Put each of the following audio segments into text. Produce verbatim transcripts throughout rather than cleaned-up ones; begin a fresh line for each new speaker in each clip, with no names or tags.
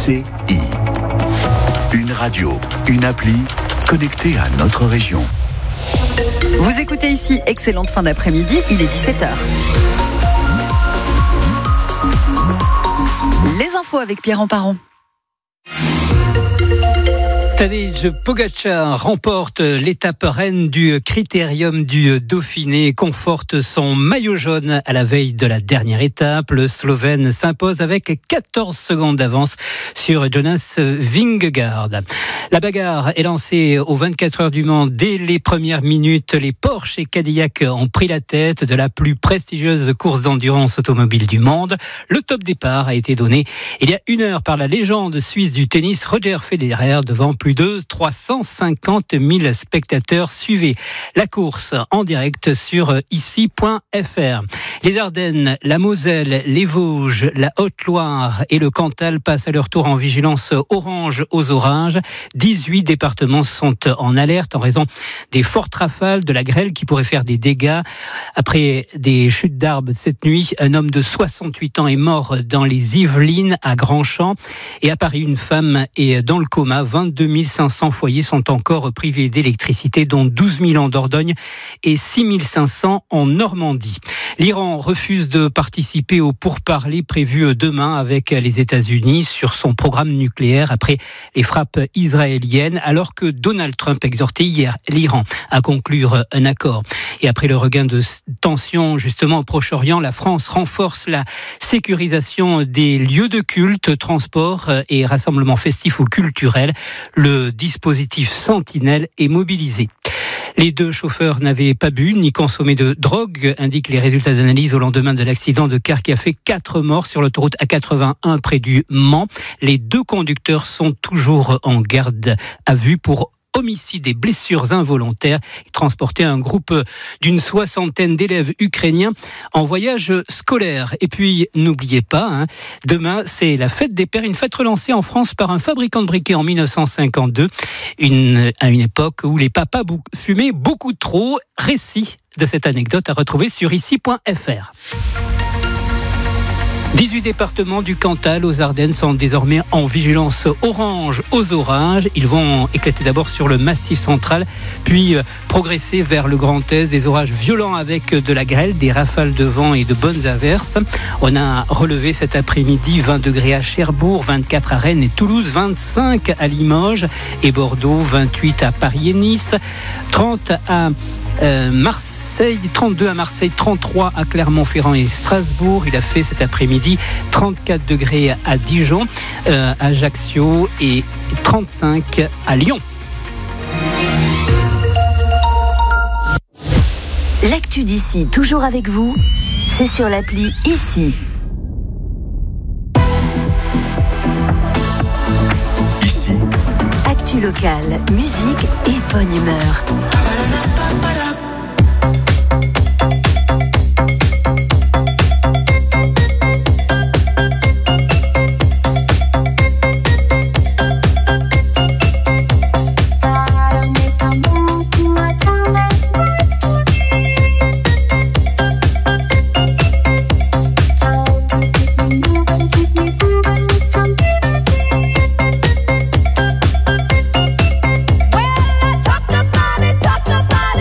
C I. Une radio, une appli connectée à notre région.
Vous écoutez ici, excellente fin d'après-midi, il est dix-sept heures. Les infos avec Pierre Emparon.
Tadej Pogačar remporte l'étape reine du Critérium du Dauphiné, conforte son maillot jaune à la veille de la dernière étape. Le Slovène s'impose avec quatorze secondes d'avance sur Jonas Vingegaard. La bagarre est lancée aux vingt-quatre heures du Mans. Dès les premières minutes, les Porsche et Cadillac ont pris la tête de la plus prestigieuse course d'endurance automobile du monde. Le top départ a été donné il y a une heure par la légende suisse du tennis Roger Federer devant plus de trois cent cinquante mille spectateurs. Suivez la course en direct sur ici point f r. Les Ardennes, la Moselle, les Vosges, la Haute-Loire et le Cantal passent à leur tour en vigilance orange aux orages. dix-huit départements sont en alerte en raison des fortes rafales, de la grêle qui pourrait faire des dégâts. Après des chutes d'arbres cette nuit, un homme de soixante-huit ans est mort dans les Yvelines à Grandchamp. Et à Paris, une femme est dans le coma. vingt-deux mille cinq cents foyers sont encore privés d'électricité, dont douze mille en Dordogne et six mille cinq cents en Normandie. L'Iran refuse de participer aux pourparlers prévus demain avec les États-Unis sur son programme nucléaire après les frappes israéliennes, alors que Donald Trump exhortait hier l'Iran à conclure un accord. Et après le regain de tension justement au Proche-Orient, la France renforce la sécurisation des lieux de culte, transports et rassemblements festifs ou culturels. Le dispositif Sentinelle est mobilisé. Les deux chauffeurs n'avaient pas bu ni consommé de drogue, indiquent les résultats d'analyse au lendemain de l'accident de car qui a fait quatre morts sur l'autoroute A quatre-vingt-un près du Mans. Les deux conducteurs sont toujours en garde à vue pour homicide et blessures involontaires. Ils transportaient un groupe d'une soixantaine d'élèves ukrainiens en voyage scolaire. Et puis, n'oubliez pas, hein, demain, c'est la fête des pères, une fête relancée en France par un fabricant de briquets en dix-neuf cent cinquante-deux, une, à une époque où les papas bou- fumaient beaucoup trop. Récit de cette anecdote à retrouver sur ici point f r. dix-huit départements du Cantal aux Ardennes sont désormais en vigilance orange aux orages. Ils vont éclater d'abord sur le Massif central, puis progresser vers le Grand Est. Des orages violents avec de la grêle, des rafales de vent et de bonnes averses. On a relevé cet après-midi vingt degrés à Cherbourg, vingt-quatre à Rennes et Toulouse, vingt-cinq à Limoges et Bordeaux, vingt-huit à Paris et Nice, trente à Euh, Marseille, trente-deux à Marseille, trente-trois à Clermont-Ferrand et Strasbourg. Il a fait cet après-midi trente-quatre degrés à Dijon, euh, Ajaccio et trente-cinq à Lyon.
L'actu d'ici, toujours avec vous, c'est sur l'appli Ici.
Ici.
Actu locale, musique et bonne humeur.
Well, I talked about it, talked about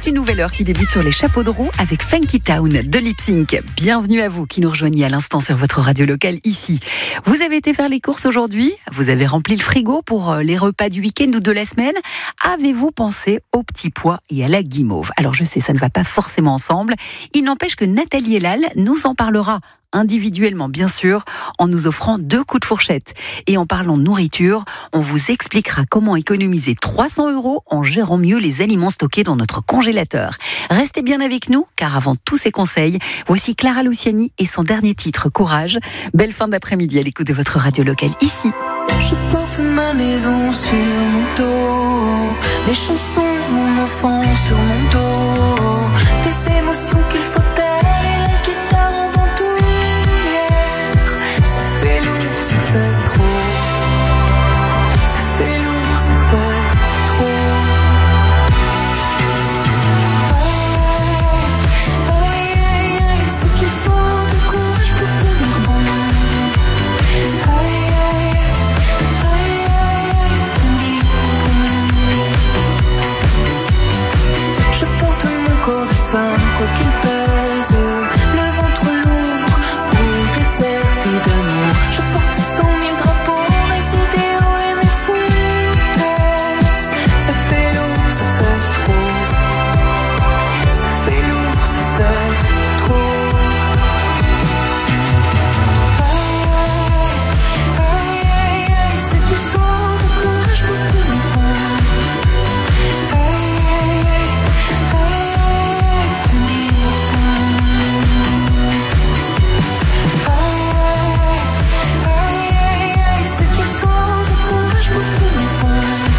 une nouvelle heure qui débute sur les chapeaux de roue avec Funky Town de Lip Sync. Bienvenue à vous qui nous rejoignez à l'instant sur votre radio locale ici. Vous avez été faire les courses aujourd'hui? Vous avez rempli le frigo pour les repas du week-end ou de la semaine? Avez-vous pensé aux petits pois et à la guimauve? Alors je sais, ça ne va pas forcément ensemble. Il n'empêche que Nathalie Elal nous en parlera individuellement bien sûr, en nous offrant deux coups de fourchette. Et en parlant nourriture, on vous expliquera comment économiser trois cents euros en gérant mieux les aliments stockés dans notre congélateur. Restez bien avec nous, car avant tous ces conseils, voici Clara Luciani et son dernier titre, Courage. Belle fin d'après-midi à l'écoute de votre radio locale ici.
Je porte ma maison sur mon dos, les chansons, mon enfant sur mon dos, des émotions qu'il faut taire et la guitare en bandoulière. Ça fait lourd, ça fait trop. Ça fait lourd, ça fait trop. Aïe, aïe, aïe, aïe, c'est qu'il faut de courage pour tenir bon. Aïe, aïe, aïe, aïe, tenir bon. Je porte mon corps de femme, quoi qu'il pèse, le ventre lourd, ou déserté d'amour. Je porte cent mille drapeaux, mes idéaux et mes foutaises. Ça fait lourd, ça fait trop. Ça fait lourd, ça fait trop. Aïe, aïe, aïe, c'est qu'il faut de courage pour tenir bon. Aïe, aïe, aïe, tenir bon. Aïe, aïe, aïe, c'est qu'il faut de courage pour tenir bon.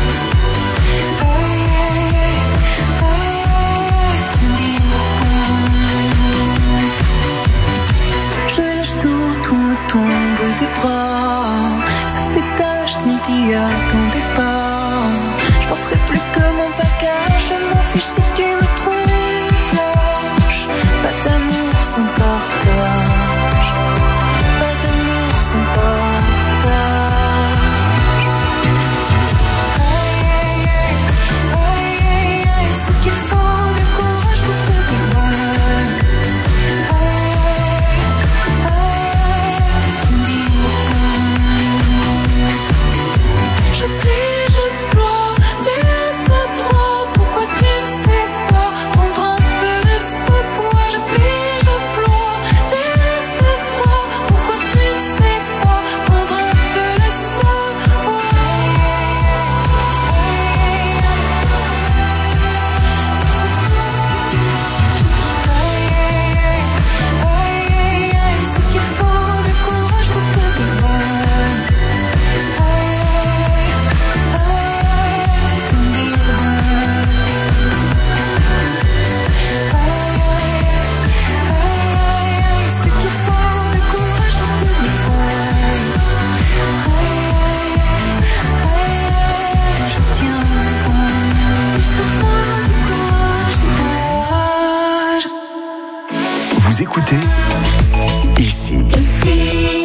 Aïe, aïe, aïe, tenir bon. Je lâche tout, tout me tombe des bras. Ça fait tâche, tu ne t'y attendais pas. Je porterai plus que mon bagage. Je m'en fiche si tu me trouves lâche. Pas d'amour sans partage. Pas d'amour sans partage. Aïe, aïe, aïe, aïe, aïe, c'est qu'il faut du courage pour tenir bon. Aïe, aïe, tenir bon. Je plie, je ploie, tu restes à trois. Pourquoi tu ne sais pas prendre un peu de ce poids? Je plie, je ploie, tu restes à trois. Pourquoi tu ne sais pas prendre un peu de ce poids? Aïe, aïe, aïe, c'est qu'il faut du courage pour tenir bon. Aïe, aïe, tenir bon. Aïe, aïe, c'est qu'il faut du courage pour tenir bon. Aïe, aïe, je tiens bon. Il faudra du courage, du courage.
Vous écoutez ici.
Ici.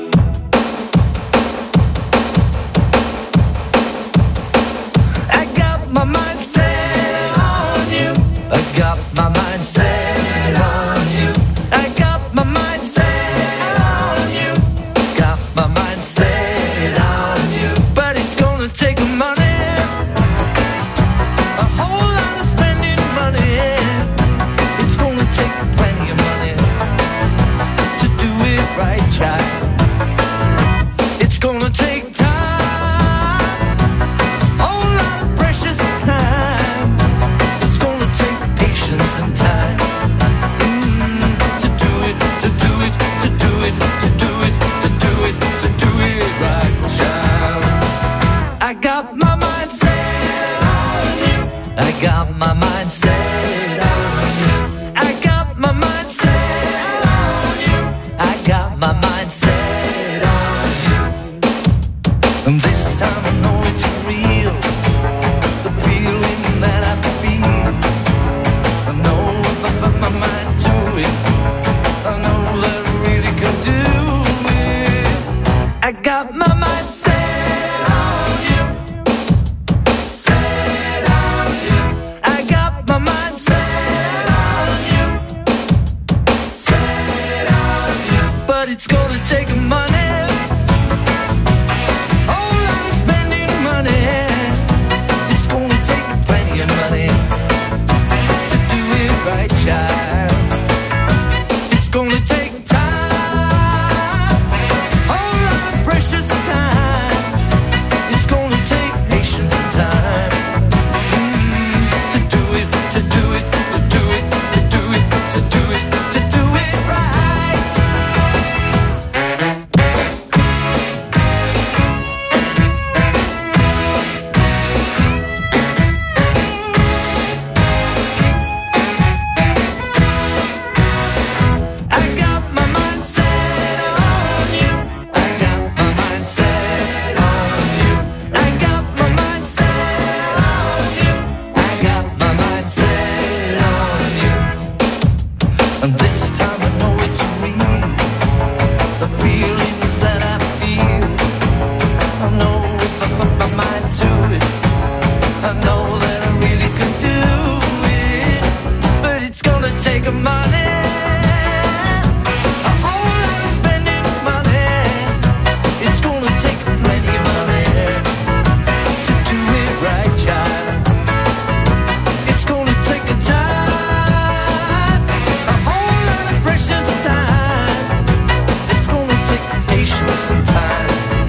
I got my mind set on you. I got my mind set on you. I got my mind set on you. Got my mind set on you. But it's gonna take money. A whole lot of spending money. It's gonna take plenty of money to do it right, child. It's gonna take time. Whole lot of precious time. It's gonna take patience and time. Mm, to do it, to do it, to do it, to do it, to do it, to do it right, child. I got my mind set on you. I got my mind set on you. I got my mind set on you. I got my mind set on you. And this time I know it's real. The feeling that I feel. I know if I put my mind to it, I know that I really can do it. I got my mind set on you. Set on you. I got my mind of money, a whole lot of spending money. It's gonna take plenty of money to do it right, child. It's gonna take a time, a whole lot of precious time. It's gonna take patience and time.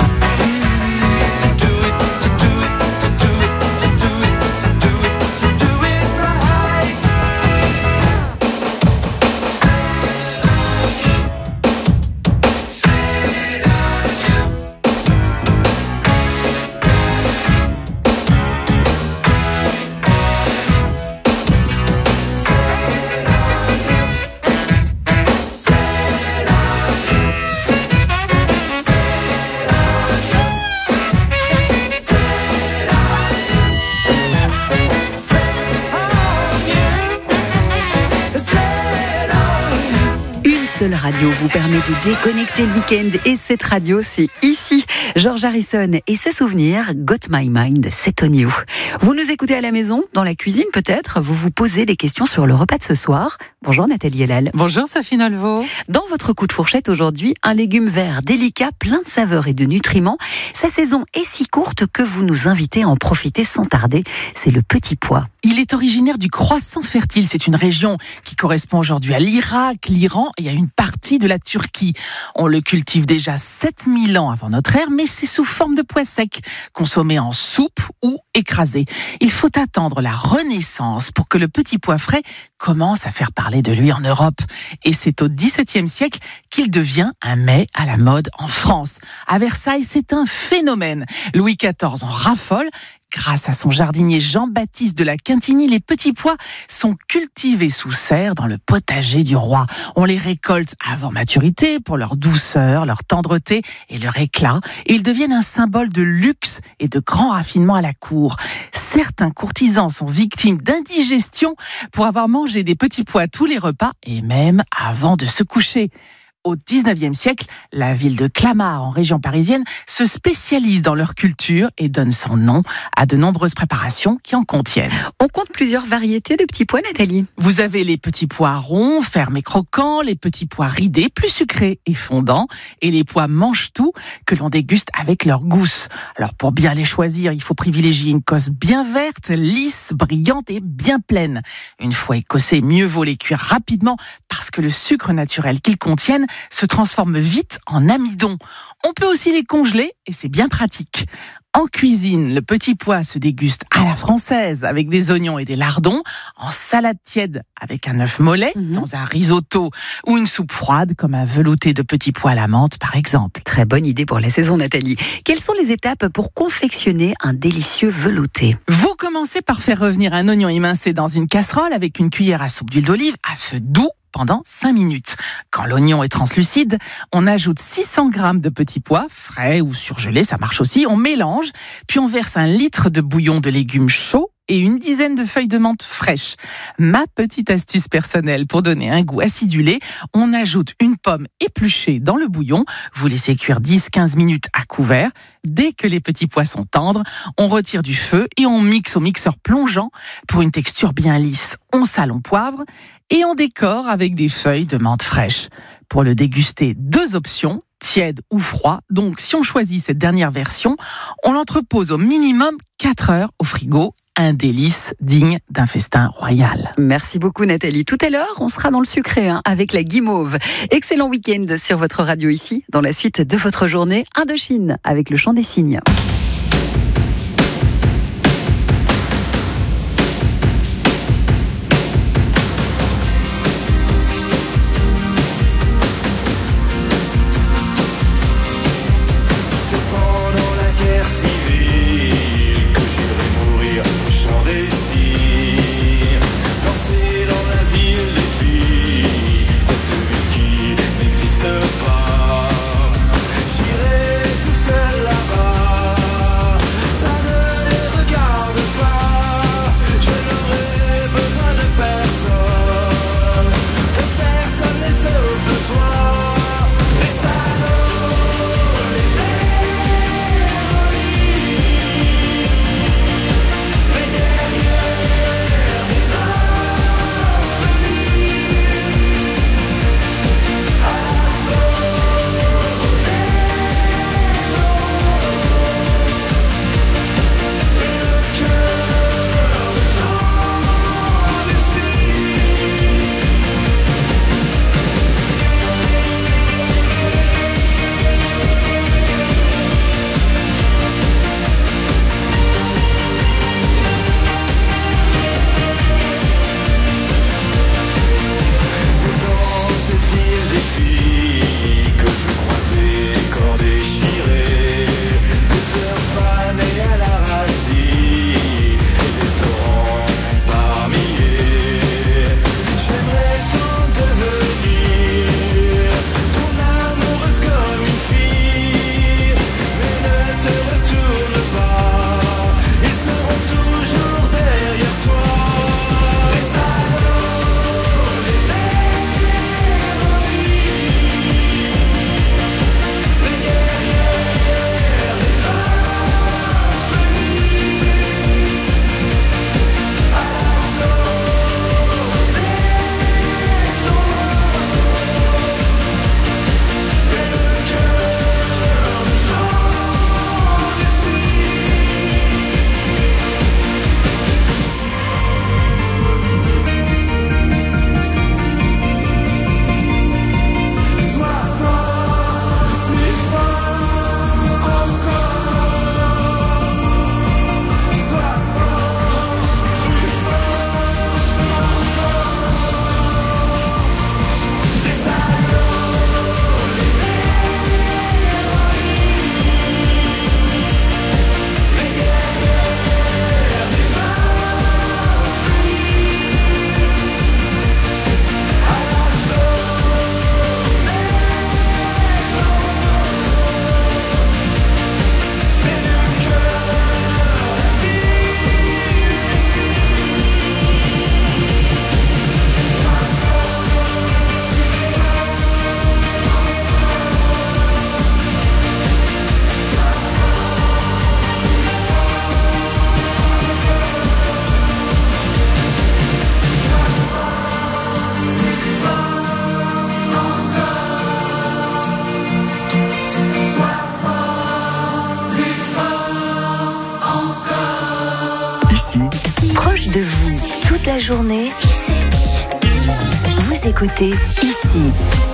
Seule radio vous permet de déconnecter le week-end et cette radio, c'est ici. George Harrison et ce souvenir, Got My Mind, c'est on you. Vous nous écoutez à la maison, dans la cuisine peut-être, vous vous posez des questions sur le repas de ce soir. Bonjour Nathalie Elal.
Bonjour Sophie Nolvo.
Dans votre coup de fourchette aujourd'hui, un légume vert délicat, plein de saveurs et de nutriments. Sa saison est si courte que vous nous invitez à en profiter sans tarder. C'est le petit pois.
Il est originaire du Croissant fertile. C'est une région qui correspond aujourd'hui à l'Irak, l'Iran et à une partie de la Turquie. On le cultive déjà sept mille ans avant notre ère, mais c'est sous forme de pois sec, consommé en soupe ou écrasé. Il faut attendre la Renaissance pour que le petit pois frais commence à faire parler de lui en Europe. Et c'est au dix-septième siècle qu'il devient un mets à la mode en France. À Versailles, c'est un phénomène. Louis quatorze en raffole. Grâce à son jardinier Jean-Baptiste de la Quintigny, les petits pois sont cultivés sous serre dans le potager du roi. On les récolte avant maturité pour leur douceur, leur tendreté et leur éclat. Et ils deviennent un symbole de luxe et de grand raffinement à la cour. Certains courtisans sont victimes d'indigestion pour avoir mangé des petits pois à tous les repas et même avant de se coucher. Au dix-neuvième siècle, la ville de Clamart, en région parisienne, se spécialise dans leur culture et donne son nom à de nombreuses préparations qui en contiennent.
On compte plusieurs variétés de petits pois, Nathalie.
Vous avez les petits pois ronds, fermes et croquants, les petits pois ridés, plus sucrés et fondants, et les pois mange-tout que l'on déguste avec leur gousse. Alors pour bien les choisir, il faut privilégier une cosse bien verte, lisse, brillante et bien pleine. Une fois écossés, mieux vaut les cuire rapidement parce que le sucre naturel qu'ils contiennent se transforme vite en amidon. On peut aussi les congeler et c'est bien pratique. En cuisine, le petit pois se déguste à la française avec des oignons et des lardons, en salade tiède avec un œuf mollet, mmh. dans un risotto ou une soupe froide comme un velouté de petits pois à la menthe par exemple.
Très bonne idée pour la saison, Nathalie. Quelles sont les étapes pour confectionner un délicieux velouté ?
Vous commencez par faire revenir un oignon émincé dans une casserole avec une cuillère à soupe d'huile d'olive à feu doux pendant cinq minutes. Quand l'oignon est translucide, on ajoute six cents grammes de petits pois, frais ou surgelés, ça marche aussi, on mélange, puis on verse un litre de bouillon de légumes chauds et une dizaine de feuilles de menthe fraîches. Ma petite astuce personnelle pour donner un goût acidulé, on ajoute une pomme épluchée dans le bouillon, vous laissez cuire dix à quinze minutes à couvert. Dès que les petits pois sont tendres, on retire du feu et on mixe au mixeur plongeant pour une texture bien lisse. On sale, on poivre et on décore avec des feuilles de menthe fraîche. Pour le déguster, deux options, tiède ou froid. Donc si on choisit cette dernière version, on l'entrepose au minimum quatre heures au frigo. Un délice digne d'un festin royal.
Merci beaucoup Nathalie. Tout à l'heure, on sera dans le sucré hein, avec la guimauve. Excellent week-end sur votre radio ici. Dans la suite de votre journée, Indochine avec le chant des cygnes.
J'irai tout seul là-bas.
proche de vous, toute la journée. Vous écoutez ici.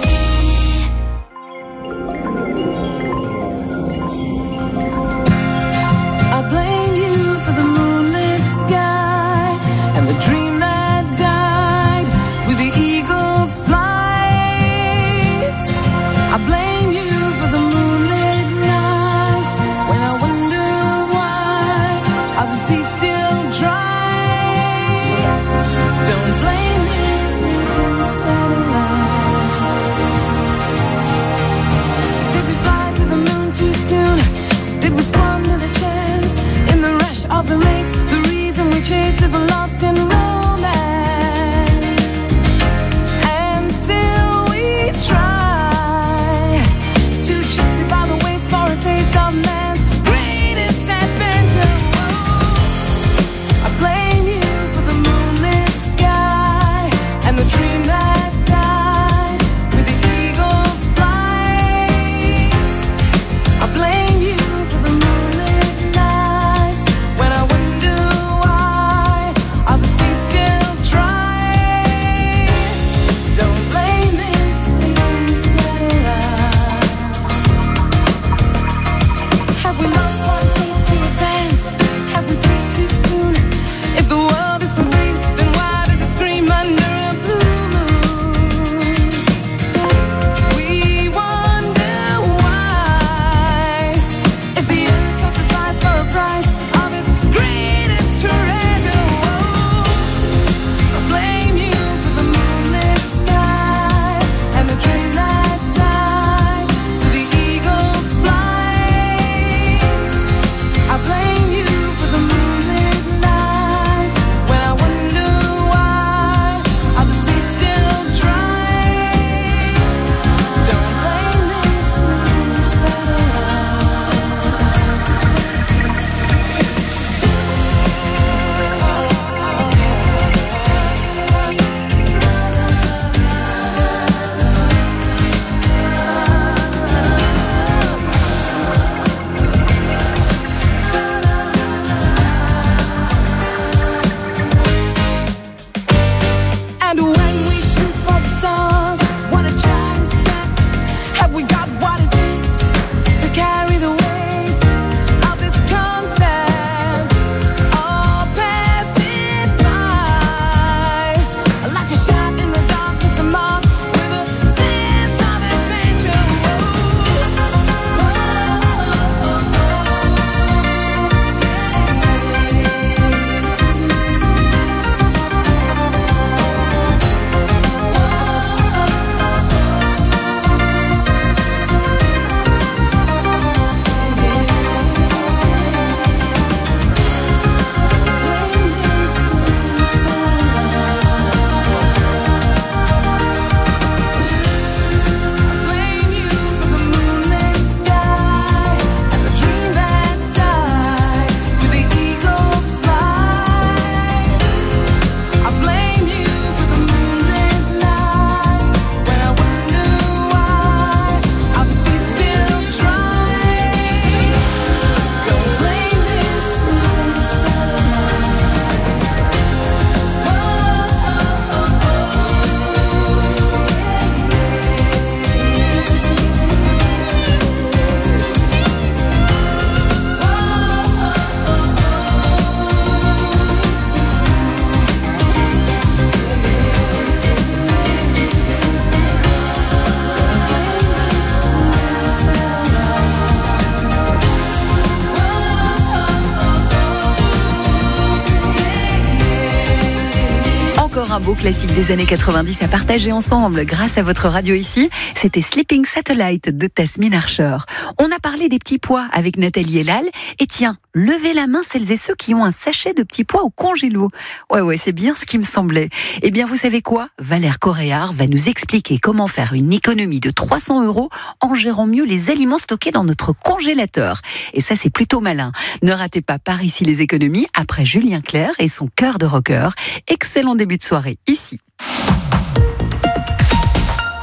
Un beau classique des années quatre-vingt-dix à partager ensemble grâce à votre radio ici. C'était Sleeping Satellite de Tasmin Archer. On a parlé des petits pois avec Nathalie Elal. Et tiens, levez la main celles et ceux qui ont un sachet de petits pois au congélo. Ouais, ouais, c'est bien ce qui me semblait. Eh bien, vous savez quoi ? Valère Coréard va nous expliquer comment faire une économie de trois cents euros en gérant mieux les aliments stockés dans notre congélateur. Et ça, c'est plutôt malin. Ne ratez pas Par ici les économies après Julien Clerc et son cœur de rocker. Excellent début de soirée ici.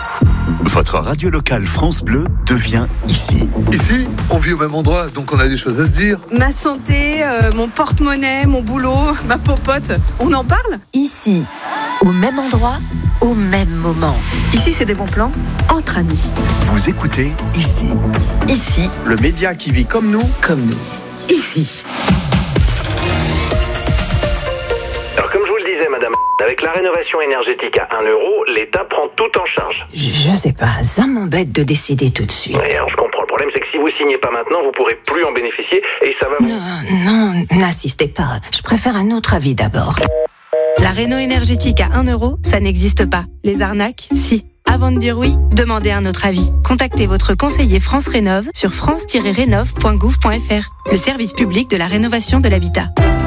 Votre radio locale France Bleu devient ici.
Ici, on vit au même endroit, donc on a des choses à se dire.
Ma santé, euh, mon porte-monnaie, mon boulot, ma popote, on en parle ?
Ici, au même endroit, au même moment.
Ici, c'est des bons plans entre amis.
Vous écoutez ici.
Ici,
Le média qui vit comme nous.
comme nous. Ici.
Alors comme je vous le disais madame, avec la rénovation énergétique à un euro, l'État prend tout en charge.
Je, je sais pas, ça m'embête de décider tout de suite.
Et alors je comprends, le problème c'est que si vous signez pas maintenant, vous pourrez plus en bénéficier et ça va vous...
Non, non, n'insistez pas. Je préfère un autre avis d'abord.
La réno énergétique à un euro, ça n'existe pas. Les arnaques, si. Avant de dire oui, demandez un autre avis. Contactez votre conseiller France Rénov sur france tiret rénov point gouv point f r, le service public de la rénovation de l'habitat.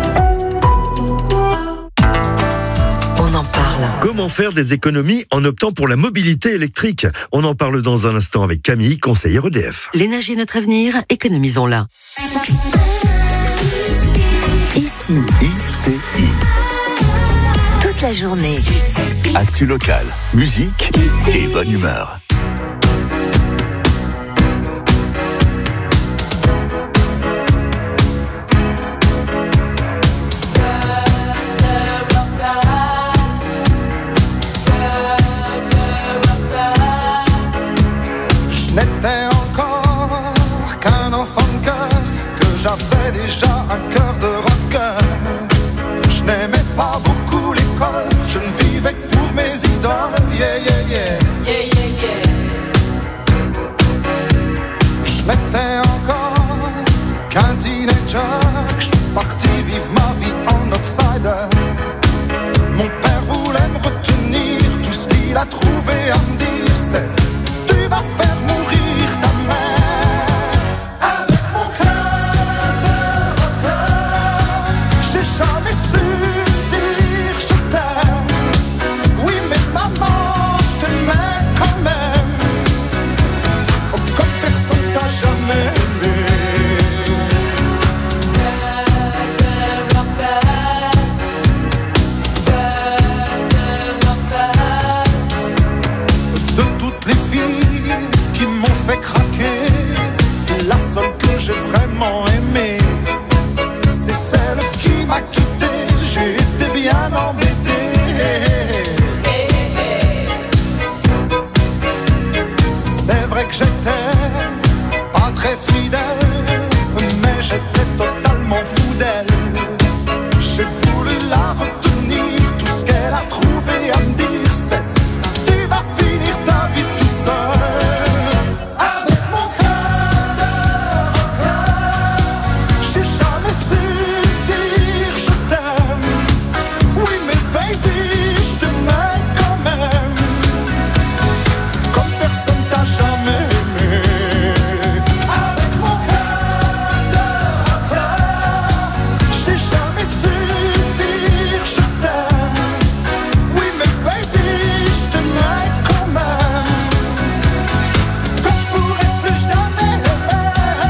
On en parle.
Comment faire des économies en optant pour la mobilité électrique ? On en parle dans un instant avec Camille, conseillère E D F.
L'énergie est notre avenir, économisons-la.
Ici,
I C I.
toute la journée.
Actu local, musique et bonne humeur.
Je n'étais encore qu'un enfant de cœur, que j'avais déjà un cœur de rocker. Je n'aimais pas beaucoup l'école, je ne vivais que pour mes idoles. Yeah, yeah, yeah. Yeah, yeah, yeah. Je n'étais encore qu'un teenager, que je suis parti vivre ma vie en outsider. Mon père voulait me retenir, tout ce qu'il a trouvé à me dire c'est: tu vas faire mourir ta mère. Avec mon cœur de rocker, j'ai jamais su dire je t'aime. Oui mais maman, je t'aimais quand même. Oh, comme personne t'a jamais aimé. De toutes les filles qui m'ont fait craquer, la seule que j'ai vraiment aimée, c'est celle qui m'a quitté. J'ai été bien embêté. C'est vrai que j'étais pas très fidèle, mais j'étais totalement fou d'elle. J'ai voulu la retenir, tout ce qu'elle a trouvé à me dire c'est: tu vas finir ta vie tout seul. Avec mon cœur de rocker, j'ai jamais su dire je t'aime. Oui mais baby, je t'aimais quand même. Comme personne t'a jamais aimé. Avec mon cœur de rocker, j'ai jamais su dire je t'aime. Oui mais baby, je t'aimais quand même. Comme je pourrais plus jamais aimer.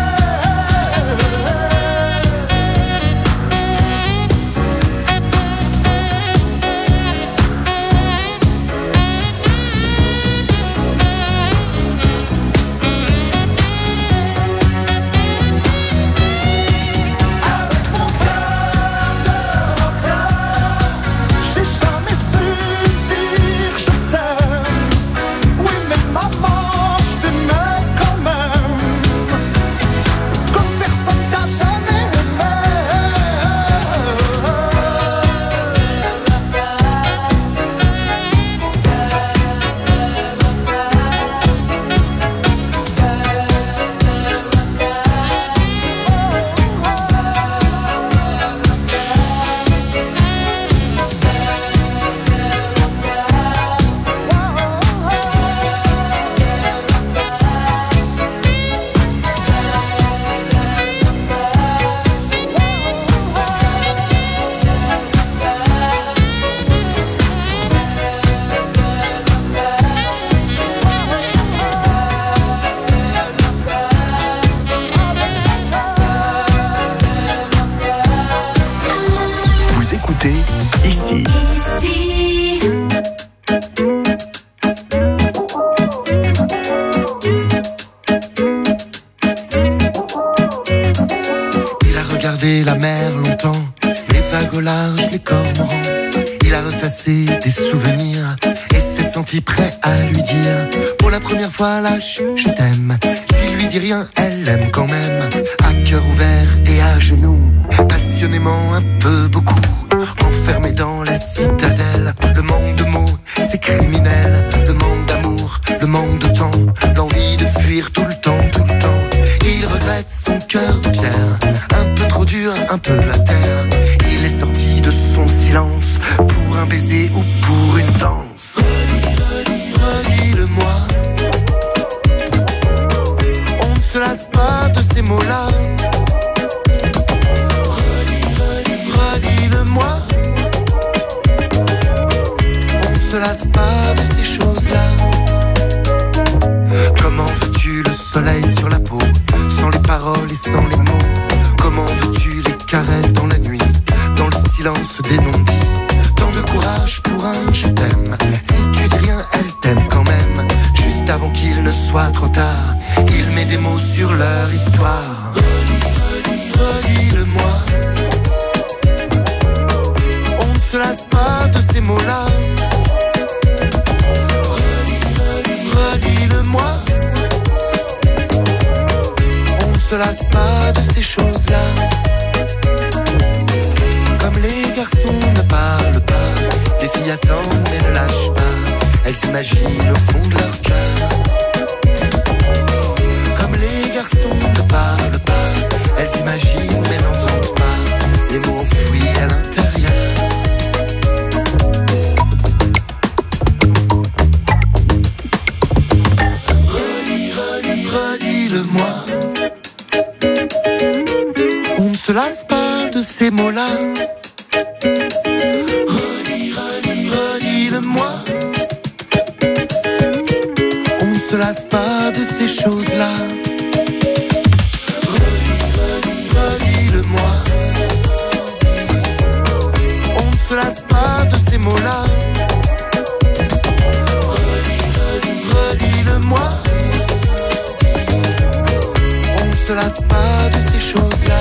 Avec mon cœur de rocker, j'ai jamais su dire je t'aime. Oui mais maman, je t'aimais quand même. Comme personne t'a jamais
Vous écoutez ici.
ressasser des souvenirs et s'est senti prêt à lui dire pour la première fois lâche, je t'aime. S'il lui dit rien, elle l'aime quand même, à cœur ouvert et à genoux, passionnément un peu beaucoup, enfermé dans la citadelle. Le manque de mots, c'est criminel, le manque d'amour, le manque de temps, l'envie de fuir tout le temps, tout le temps. Il regrette son cœur de pierre, un peu trop dur, un peu la terre. Il est sorti de son silence pour un baiser ou pour une danse. Redis, redis, redis-le-moi. On ne se lasse pas de ces mots-là. Redis, redis, redis-le-moi. On ne se lasse pas de ces choses-là. Comment veux-tu le soleil sur la peau, sans les paroles et sans les mots? Comment veux-tu les caresses dans la nuit, dans le silence des non-dits? Tant de courage pour un je t'aime. Si tu dis rien, elle t'aime quand même. Juste avant qu'il ne soit trop tard, il met des mots sur leur histoire. Redis, redis, redis-le-moi. On ne se lasse pas de ces mots-là. Redis, redis, redis-le-moi. On ne se lasse pas de ces choses-là. Comme les garçons ne parlent pas, les filles attendent mais ne lâchent pas. Elles s'imaginent au fond de leur cœur. Comme les garçons ne parlent pas, elles imaginent mais n'entendent pas les mots enfouis à l'intérieur. Redis, redis, redis-le-moi. On ne se lasse pas de ces mots-là. Redis, redis, redis-le-moi. On ne se lasse pas de ces choses-là. Redis, redis, redis-le-moi. On ne se lasse pas de ces mots-là. Redis, redis, redis-le-moi. On ne se lasse pas de ces choses-là.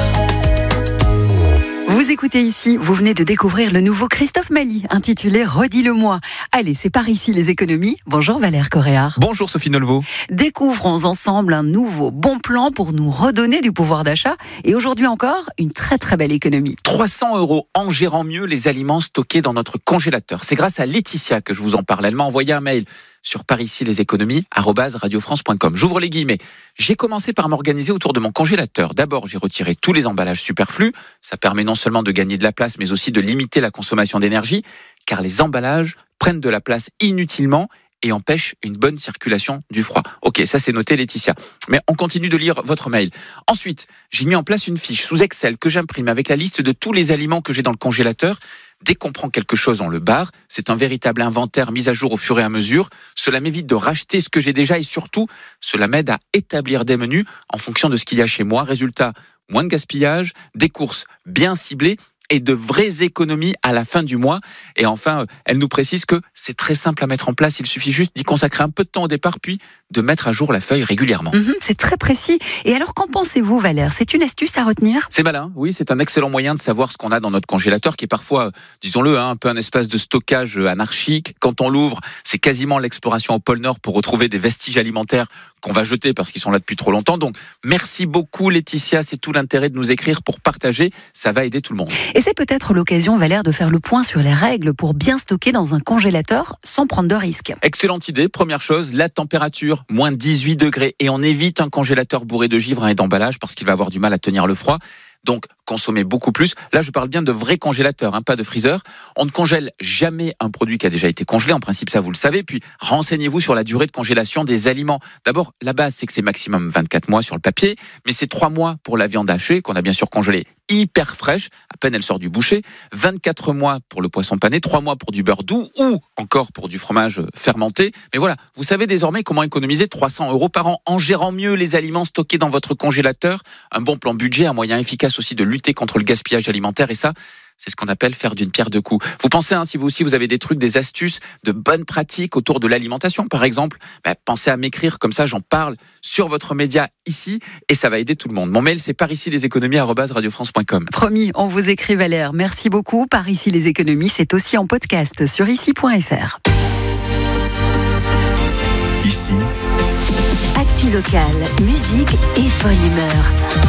Vous écoutez ici, vous venez de découvrir le nouveau Christophe Maly, intitulé Redis-le-moi. Allez, c'est par ici les économies. Bonjour Valère Coréard.
Bonjour Sophie Nolveau.
Découvrons ensemble un nouveau bon plan pour nous redonner du pouvoir d'achat. Et aujourd'hui encore, une très très belle économie.
trois cents euros en gérant mieux les aliments stockés dans notre congélateur. C'est grâce à Laetitia que je vous en parle. Elle m'a envoyé un mail sur par ici les économies arobase radio france point com. J'ouvre les guillemets. J'ai commencé par m'organiser autour de mon congélateur. D'abord, j'ai retiré tous les emballages superflus. Ça permet non seulement de gagner de la place, mais aussi de limiter la consommation d'énergie, car les emballages prennent de la place inutilement et empêchent une bonne circulation du froid. Ok, ça c'est noté Laetitia. Mais on continue de lire votre mail. Ensuite, j'ai mis en place une fiche sous Excel que j'imprime avec la liste de tous les aliments que j'ai dans le congélateur. Dès qu'on prend quelque chose, on le barre. C'est un véritable inventaire mis à jour au fur et à mesure. Cela m'évite de racheter ce que j'ai déjà et surtout, cela m'aide à établir des menus en fonction de ce qu'il y a chez moi. Résultat, moins de gaspillage, des courses bien ciblées et de vraies économies à la fin du mois. Et enfin, elle nous précise que c'est très simple à mettre en place. Il suffit juste d'y consacrer un peu de temps au départ, puis de mettre à jour la feuille régulièrement.
Mmh, c'est très précis. Et alors, qu'en pensez-vous, Valère? C'est une astuce à retenir?
C'est malin, oui, c'est un excellent moyen de savoir ce qu'on a dans notre congélateur, qui est parfois, disons-le, hein, un peu un espace de stockage anarchique. Quand on l'ouvre, c'est quasiment l'exploration au pôle Nord pour retrouver des vestiges alimentaires qu'on va jeter parce qu'ils sont là depuis trop longtemps. Donc, merci beaucoup Laetitia, c'est tout l'intérêt de nous écrire pour partager, ça va aider tout le monde.
Et c'est peut-être l'occasion, Valère, de faire le point sur les règles pour bien stocker dans un congélateur sans prendre de risques.
Excellente idée. Première chose, la température, moins dix-huit degrés. Et on évite un congélateur bourré de givre et d'emballage parce qu'il va avoir du mal à tenir le froid. Donc, consommer beaucoup plus. Là, je parle bien de vrais congélateurs, hein, pas de freezer. On ne congèle jamais un produit qui a déjà été congelé. En principe, ça, vous le savez. Puis, renseignez-vous sur la durée de congélation des aliments. D'abord, la base, c'est que c'est maximum vingt-quatre mois sur le papier. Mais c'est trois mois pour la viande hachée, qu'on a bien sûr congelée hyper fraîche. À peine elle sort du boucher. vingt-quatre mois pour le poisson pané. trois mois pour du beurre doux ou encore pour du fromage fermenté. Mais voilà, vous savez désormais comment économiser trois cents euros par an en gérant mieux les aliments stockés dans votre congélateur. Un bon plan budget, un moyen efficace aussi de lutter contre le gaspillage alimentaire. Et ça, C'est ce qu'on appelle faire d'une pierre deux coups. Vous pensez, hein, si vous aussi vous avez des trucs, des astuces, de bonnes pratiques autour de l'alimentation, par exemple, bah, pensez à m'écrire, comme ça j'en parle sur votre média ici et ça va aider tout le monde. Mon mail c'est par ici les économies arobase radio france point com.
Promis, on vous écrit Valère. Merci beaucoup. Par ici les économies, c'est aussi en podcast sur ici point f r.
Ici,
Actu locale, musique et bonne humeur.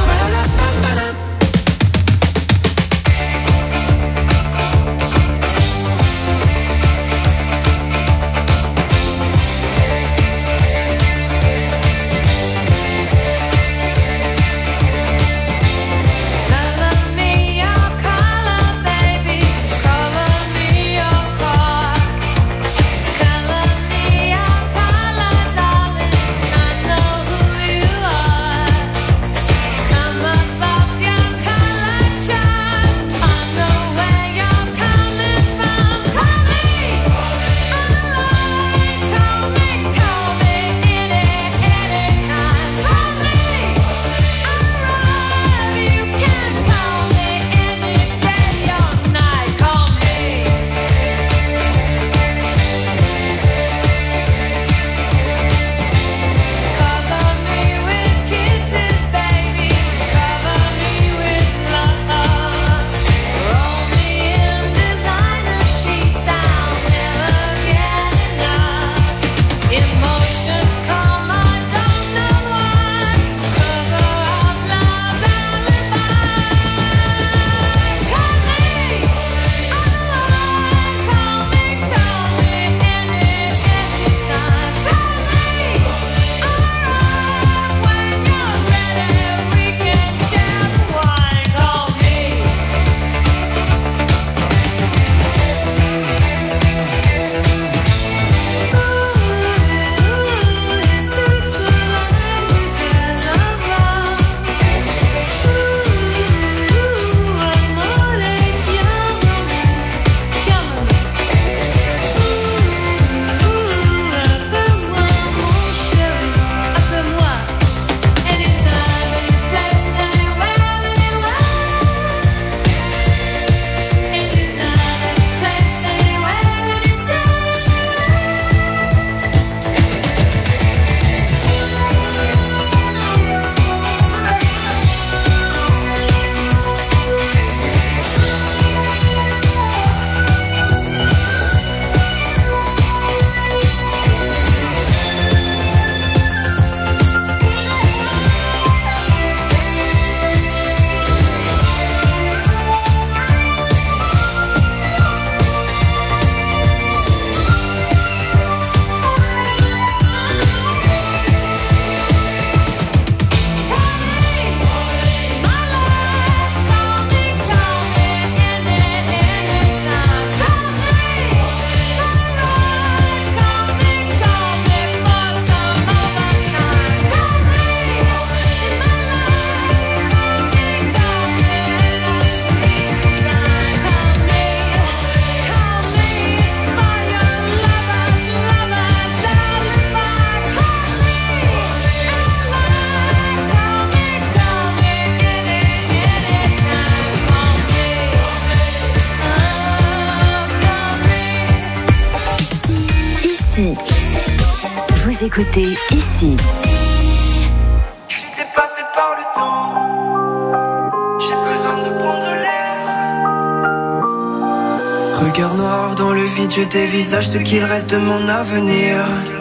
Vous écoutez Ici.
Je suis dépassé par le temps. J'ai besoin de prendre l'air. Regard noir dans le vide, je dévisage ce qu'il reste de mon avenir.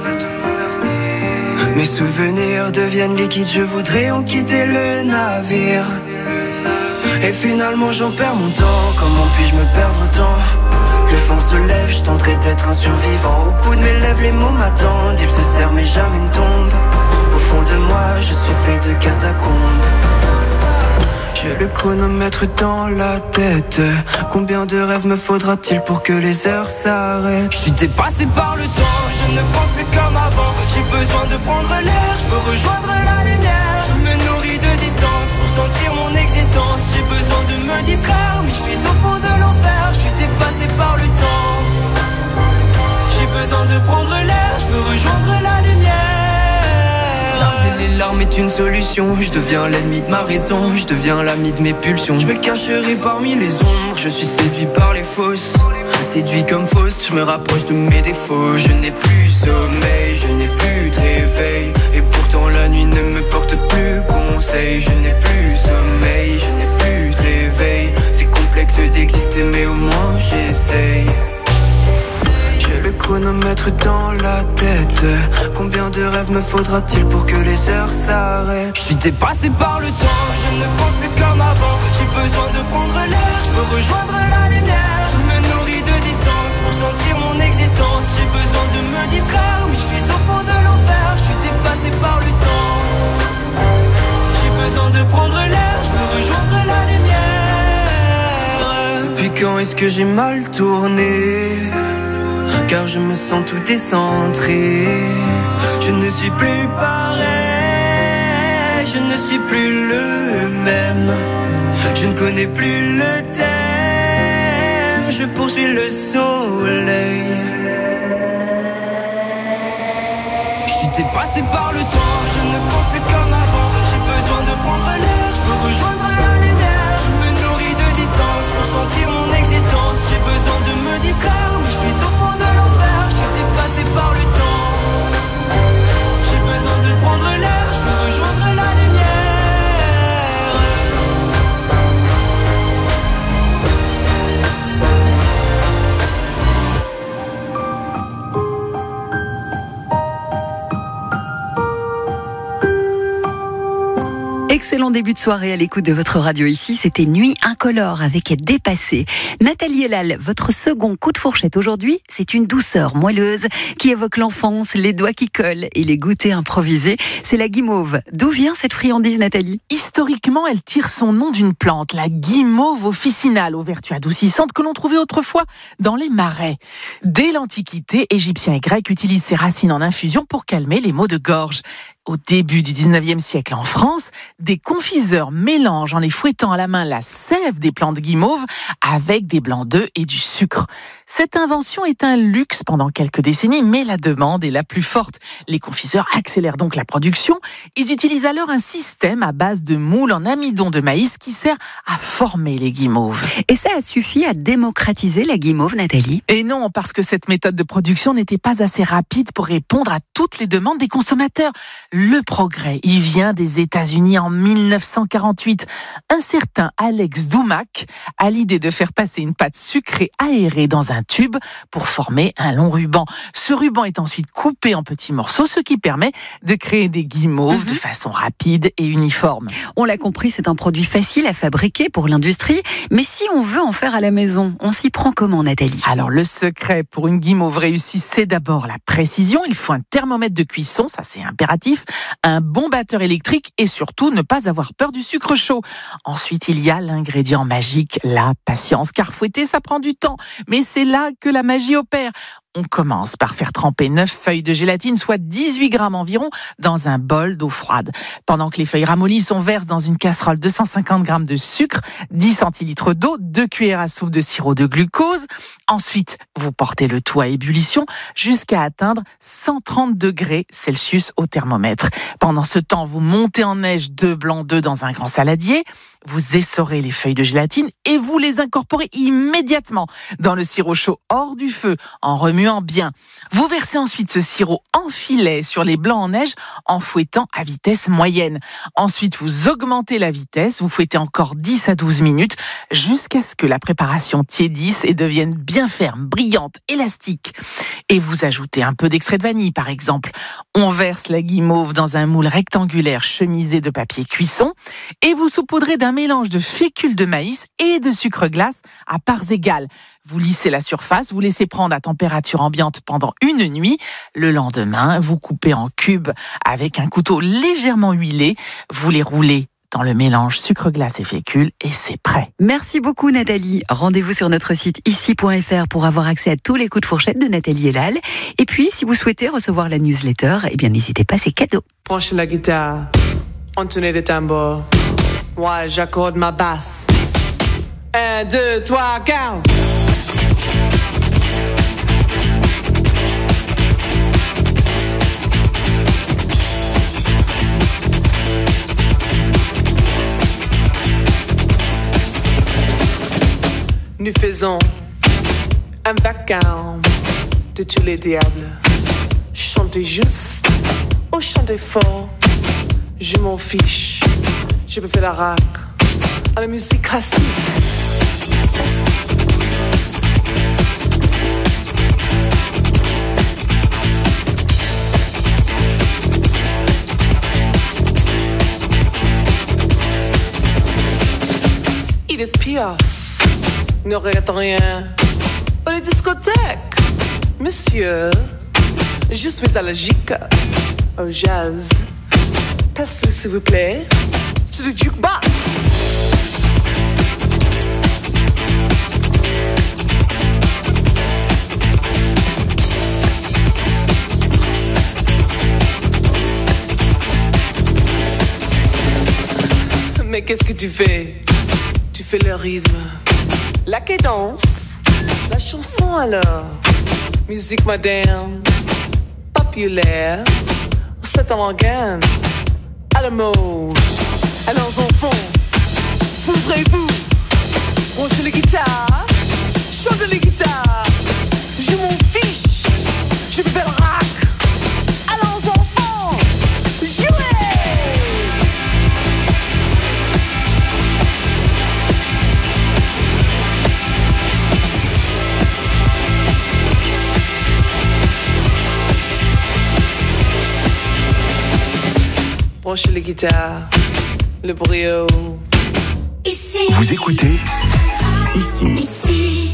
Mes souvenirs deviennent liquides, je voudrais en quitter le navire. Et finalement j'en perds mon temps, comment puis-je me perdre autant? Le vent se lève, je tenterai d'être un survivant. Au bout de mes lèvres, les mots m'attendent. Ils se serrent mais jamais ne tombent. Au fond de moi, je suis fait de catacombes. J'ai le chronomètre dans la tête. Combien de rêves me faudra-t-il pour que les heures s'arrêtent? Je suis dépassé par le temps, je ne pense plus comme avant. J'ai besoin de prendre l'air, je veux rejoindre la lumière. Je me nourris de distance pour sentir mon existence. J'ai besoin de me distraire, mais je suis au fond de l'enfer. Je suis dépassé par le temps. J'ai besoin de prendre l'air, je veux rejoindre la lumière. Garder
les larmes est une solution. Je deviens l'ennemi de ma raison, je deviens l'ami de mes pulsions. Je me cacherai parmi les ombres, je suis séduit par les fausses. Séduit comme fausse, je me rapproche de mes défauts. Je n'ai plus sommeil, je n'ai plus de réveil. Et pourtant la nuit ne me porte plus conseil. Je n'ai plus sommeil, je n'ai plus de réveil. C'est complexe d'exister mais au moins j'essaye. J'ai le chronomètre dans la tête. Combien de rêves me faudra-t-il pour que les heures s'arrêtent? Je suis dépassé par le temps, je ne pense plus comme avant. J'ai besoin de prendre l'air, je veux rejoindre la lumière. Je me nourris de distance pour sentir mon existence. J'ai besoin de me distraire, mais je suis au fond de l'enfer. Je suis dépassé par le temps. J'ai besoin de prendre l'air, je veux rejoindre la lumière. Depuis quand est-ce que j'ai mal tourné? Car je me sens tout décentré. Je ne suis plus pareil, je ne suis plus le même. Je ne connais plus le thème, je poursuis le soleil. Je suis dépassé par le temps, je ne pense plus comme avant. J'ai besoin de prendre l'air, je veux rejoindre la lumière. Je me nourris de distance pour sentir mon existence. J'ai besoin de me distraire, mais je suis au fond de l'enfer. Je suis dépassé par le temps. J'ai besoin de prendre l'air, je veux rejoindre la lumière.
Excellent début de soirée à l'écoute de votre radio ici. C'était Nuit incolore avec Dépassé. Nathalie Elal, votre second coup de fourchette aujourd'hui, c'est une douceur moelleuse qui évoque l'enfance, les doigts qui collent et les goûters improvisés. C'est la guimauve. D'où vient cette friandise, Nathalie?
Historiquement, elle tire son nom d'une plante, la guimauve officinale, aux vertus adoucissantes que l'on trouvait autrefois dans les marais. Dès l'Antiquité, Égyptiens et Grecs utilisent ces racines en infusion pour calmer les maux de gorge. Au début du dix-neuvième siècle en France, des confiseurs mélangent en les fouettant à la main la sève des plantes guimauves avec des blancs d'œufs et du sucre. Cette invention est un luxe pendant quelques décennies, mais la demande est la plus forte. Les confiseurs accélèrent donc la production. Ils utilisent alors un système à base de moules en amidon de maïs qui sert à former les guimauves.
Et ça a suffi à démocratiser la guimauve, Nathalie?
Et non, parce que cette méthode de production n'était pas assez rapide pour répondre à toutes les demandes des consommateurs. Le progrès, il vient des États-Unis en mille neuf cent quarante-huit. Un certain Alex Doumac a l'idée de faire passer une pâte sucrée aérée dans un tube pour former un long ruban. Ce ruban est ensuite coupé en petits morceaux, ce qui permet de créer des guimauves mmh. de façon rapide et uniforme.
On l'a compris, c'est un produit facile à fabriquer pour l'industrie, mais si on veut en faire à la maison, on s'y prend comment, Nathalie?
Alors le secret pour une guimauve réussie, c'est d'abord la précision. Il faut un thermomètre de cuisson, ça c'est impératif, un bon batteur électrique et surtout ne pas avoir peur du sucre chaud. Ensuite, il y a l'ingrédient magique, la patience, car fouetter ça prend du temps, mais c'est là que la magie opère. On commence par faire tremper neuf feuilles de gélatine, soit dix-huit grammes environ, dans un bol d'eau froide. Pendant que les feuilles ramollissent, on verse dans une casserole deux cent cinquante grammes de sucre, dix centilitres d'eau, deux cuillères à soupe de sirop de glucose. Ensuite, vous portez le tout à ébullition jusqu'à atteindre cent trente degrés Celsius au thermomètre. Pendant ce temps, vous montez en neige deux blancs d'œufs dans un grand saladier. Vous essorez les feuilles de gélatine et vous les incorporez immédiatement dans le sirop chaud hors du feu en remuant bien. Vous versez ensuite ce sirop en filet sur les blancs en neige en fouettant à vitesse moyenne. Ensuite, vous augmentez la vitesse, vous fouettez encore dix à douze minutes jusqu'à ce que la préparation tiédisse et devienne bien ferme, brillante, élastique. Et vous ajoutez un peu d'extrait de vanille par exemple. On verse la guimauve dans un moule rectangulaire chemisé de papier cuisson et vous saupoudrez d'un mélange de fécule de maïs et de sucre glace à parts égales. Vous lissez la surface, vous laissez prendre à température ambiante pendant une nuit. Le lendemain, vous coupez en cubes avec un couteau légèrement huilé. Vous les roulez dans le mélange sucre glace et fécule et c'est prêt.
Merci beaucoup Nathalie. Rendez-vous sur notre site ici point f r pour avoir accès à tous les coups de fourchette de Nathalie Elal. Et puis, si vous souhaitez recevoir la newsletter, eh bien n'hésitez pas, c'est cadeau.
Branchez la guitare, entonnez les tambours. Moi, j'accorde ma basse. Un, deux, trois, quatre. combinaison, un vacarme de tous les diables. Chantez juste ou chantez fort, je m'en fiche. Je peux faire la rac à la musique classique. Edith Piaf ne regrette rien. Pour les discothèques, monsieur, je suis allergique au jazz. Passez s'il vous plaît sur le jukebox. Mais qu'est-ce que tu fais? Tu fais le rythme, la cadence, la chanson alors. Musique moderne, populaire, c'est avant-garde, à la mode. Alors enfants, voudrez-vous brancher les guitares, chanter les guitares? Je m'en fiche, je peux faire le rock. Alors enfants, jouez! Branchez les guitares, le brio.
Ici. Vous écoutez Ici.
Ici.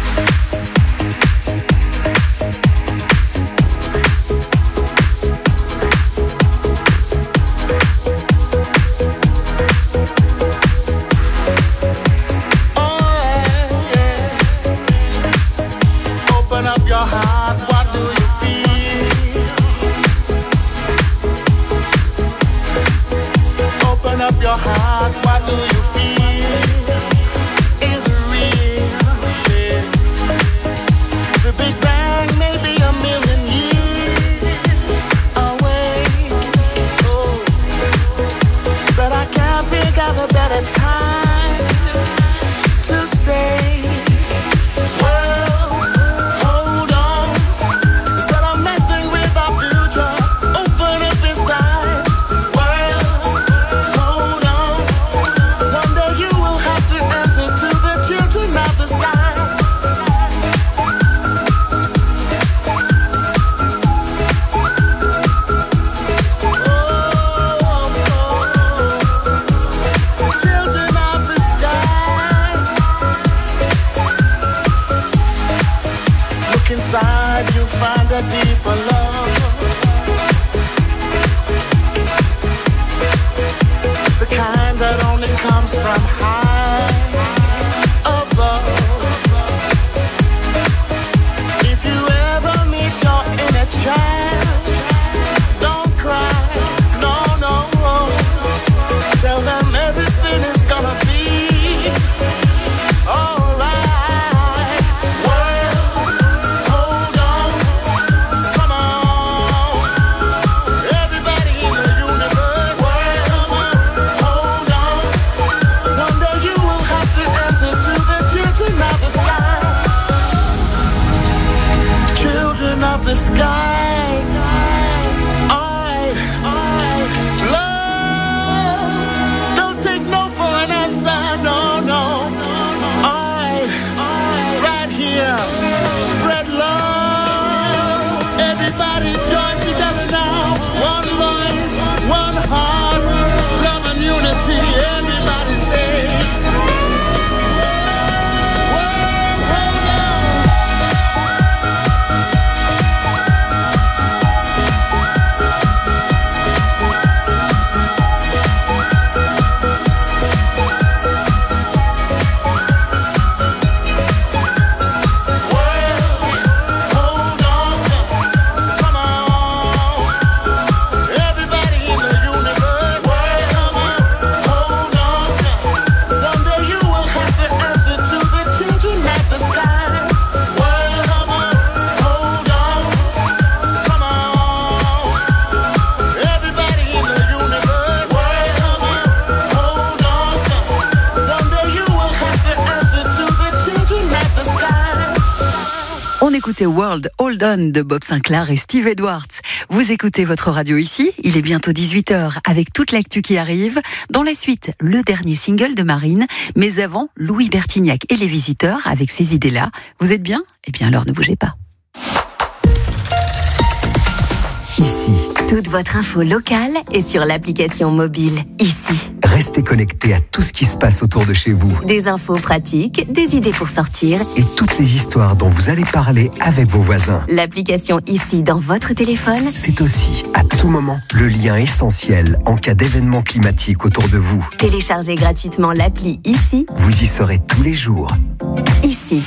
Open up your heart, what do you feel? Open up your heart, what do you feel? Is it real? Yeah. The Big Bang may be a million years away. Oh. But I can't think of a better time to say, well, hold on. Instead of messing with our future, open up inside. Well, hold on. One day you will have to answer to the children of the sky. Children of the sky. Look inside, you find a deeper love. The kind that only comes from high above. If you ever meet your inner child, don't cry, no, no. Tell them everything is gonna be alright. Well, hold on, come on. Everybody in the universe, well, hold on. One day
écouter World Hold On de Bob Sinclair et Steve Edwards. Vous écoutez votre radio ici, il est bientôt dix-huit heures avec toute l'actu qui arrive. Dans la suite, le dernier single de Marine, mais avant, Louis Bertignac et les visiteurs avec ces idées-là. Vous êtes bien ? Eh bien alors ne bougez pas.
Ici,
toute votre info locale est sur l'application mobile. Ici.
Restez connectés à tout ce qui se passe autour de chez vous.
Des infos pratiques, des idées pour sortir.
Et toutes les histoires dont vous allez parler avec vos voisins.
L'application Ici dans votre téléphone.
C'est aussi, à tout moment, le lien essentiel en cas d'événement climatique autour de vous.
Téléchargez gratuitement l'appli Ici.
Vous y serez tous les jours.
Ici.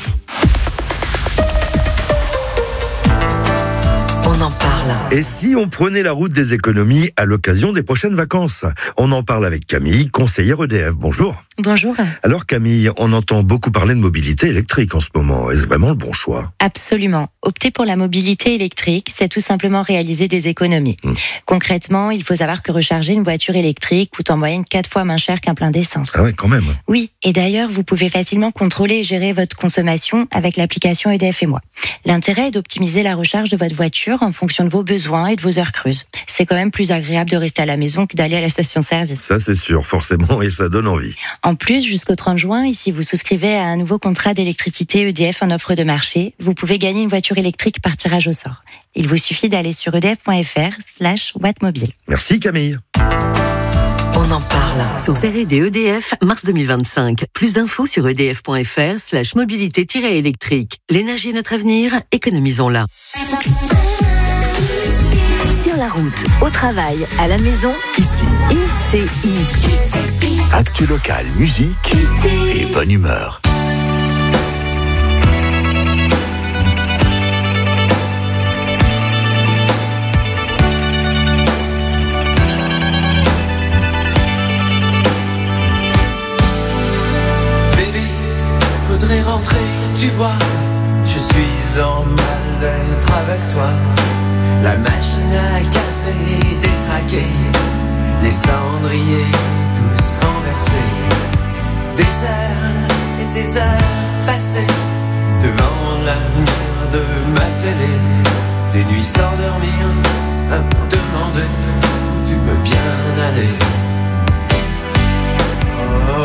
On en parle.
Et si on prenait la route des économies à l'occasion des prochaines vacances ? On en parle avec Camille, conseillère E D F. Bonjour.
Bonjour.
Alors Camille, on entend beaucoup parler de mobilité électrique en ce moment. Est-ce vraiment le bon choix ?
Absolument. Opter pour la mobilité électrique, c'est tout simplement réaliser des économies. Mmh. Concrètement, il faut savoir que recharger une voiture électrique coûte en moyenne quatre fois moins cher qu'un plein d'essence.
Ah ouais, quand même.
Oui, et d'ailleurs, vous pouvez facilement contrôler et gérer votre consommation avec l'application E D F et moi. L'intérêt est d'optimiser la recharge de votre voiture en fonction de vos besoins et de vos heures creuses. C'est quand même plus agréable de rester à la maison que d'aller à la station-service.
Ça, c'est sûr, forcément, et ça donne envie.
En plus, jusqu'au trente juin, ici vous souscrivez à un nouveau contrat d'électricité E D F en offre de marché, vous pouvez gagner une voiture électrique par tirage au sort. Il vous suffit d'aller sur edf.fr slash wattmobile.
Merci Camille.
On en parle.
Source R et D E D F, mars deux mille vingt-cinq. Plus d'infos sur edf.fr slash mobilité-électrique. L'énergie est notre avenir, économisons-la.
Sur la route, au travail, à la maison,
ici.
I C I.
Actu local, musique ici. Et bonne humeur.
Baby, faudrait rentrer, tu vois. Je suis en mal-être avec toi. La machine à café détraquée, les cendriers tous renversés. Des heures et des heures passées devant la lumière de ma télé. Des nuits sans dormir, à me demander où tu peux bien aller. Oh.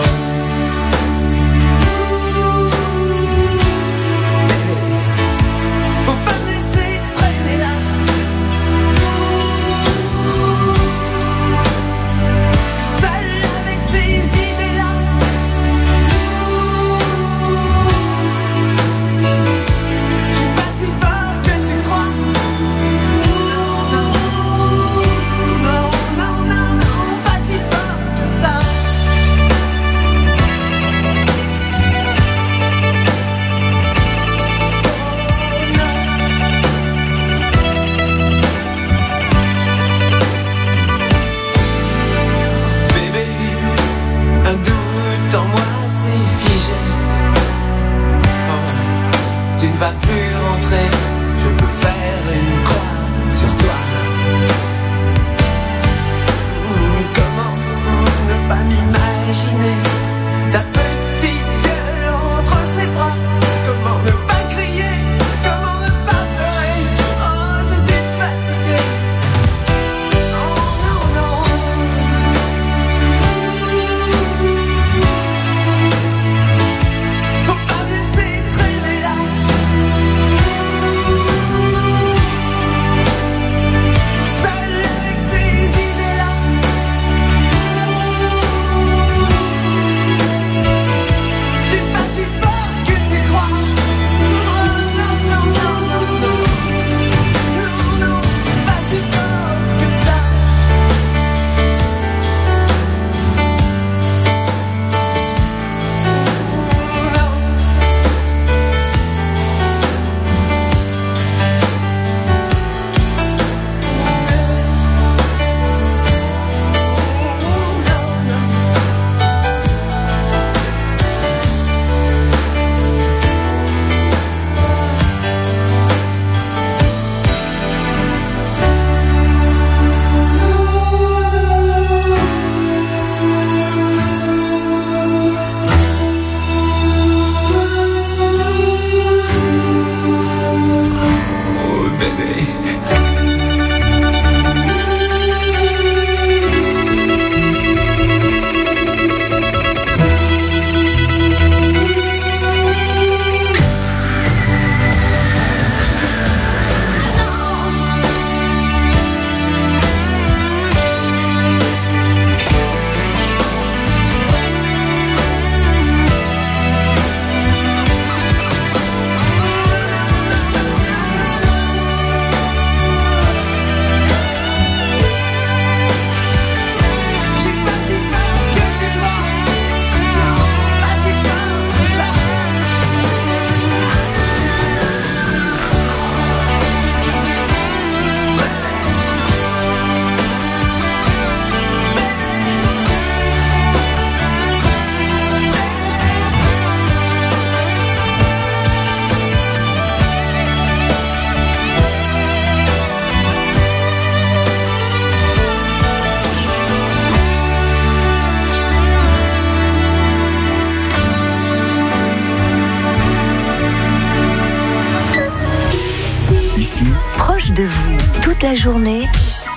proche de vous toute la journée.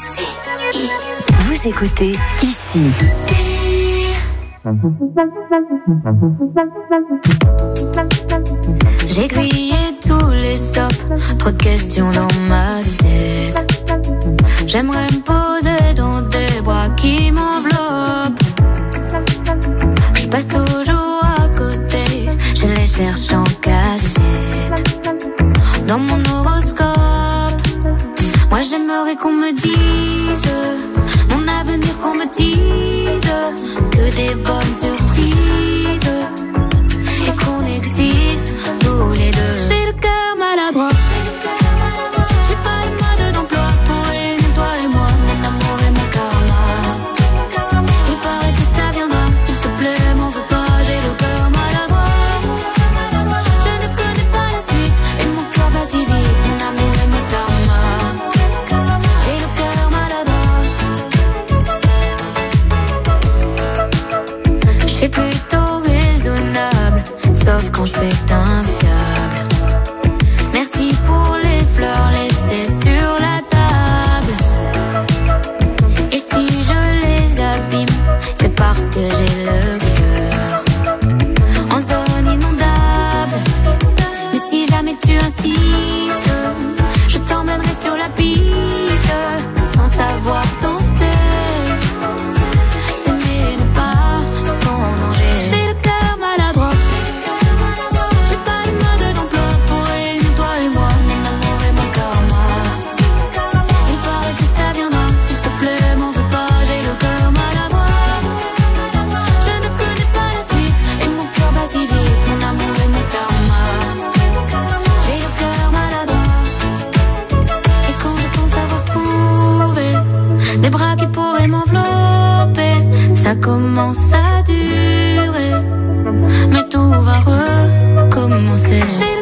Vous écoutez ici.
J'ai grillé tous les stops, trop de questions dans ma tête. J'aimerais me poser dans des bras qui m'enveloppent. Je passe toujours à côté, je les cherche en cachette. Dans mon horoscope, moi j'aimerais qu'on me dise mon avenir, qu'on me dise que des bonnes surprises et qu'on existe tous les deux. J'ai le cœur maladroit, j'ai pas le mode d'emploi pour aimer toi et moi, mon amour et mon karma. Il paraît que ça viendra, s'il te plaît, m'en veux pas, j'ai le cœur maladroit. Je ne connais pas la suite et mon cœur bat si vite, mon amour et mon karma. J'ai le cœur maladroit. Je suis plutôt raisonnable, sauf quand je pète un câble. Merci pour les fleurs laissées sur la table. Et si je les abîme, c'est parce que j'ai le cœur en zone inondable. Mais si jamais tu insistes, je t'emmènerai sur la piste, sans savoir danser. S'aimer n'est pas sans danger. J'ai le cœur maladroit, j'ai pas le mode d'emploi pour aimer toi et moi, mon amour et mon karma. Il paraît que ça viendra, s'il te plaît, m'en veux pas, j'ai le cœur maladroit. Je ne connais pas la suite et mon cœur bat si vite, mon amour et mon karma. J'ai le cœur maladroit. Et quand je pense avoir trouvé des bras qui pourraient m'envelopper, ça commence à durer, mais tout va recommencer. J'ai